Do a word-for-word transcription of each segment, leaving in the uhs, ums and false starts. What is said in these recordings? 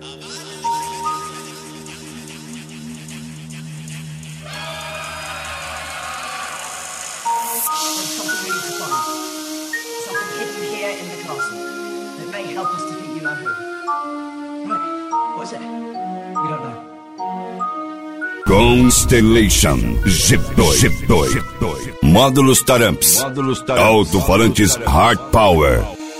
something we need to find. Something hidden here in the castle that may help us defeat Yulahu. Right, what is it? We don't know. Constellation G dois, G dois. Módulos Taramps, alto-falantes Hard Power.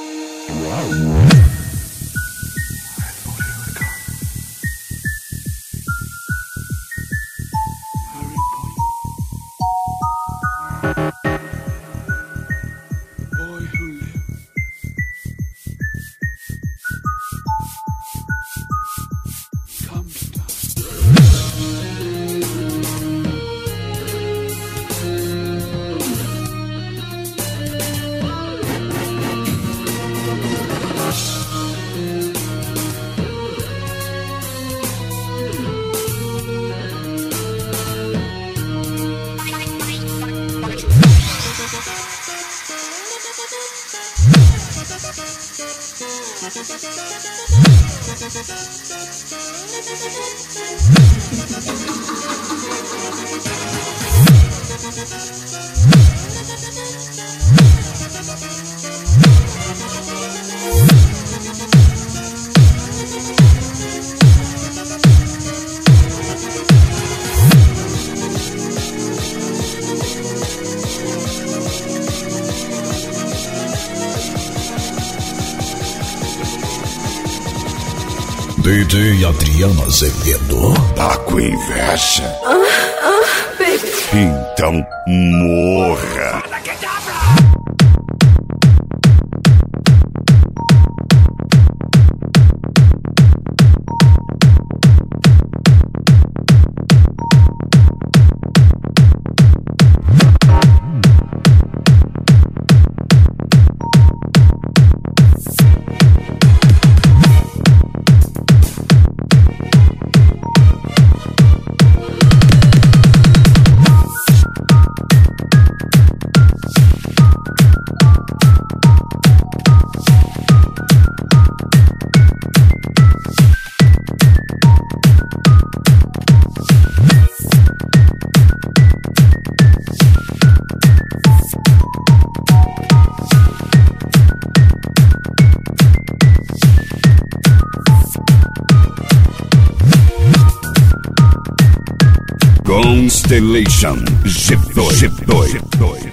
D J Adriano Azevedo. Tá com inveja? Ah, ah, baby. Então morra. Constellation G dois, G dois.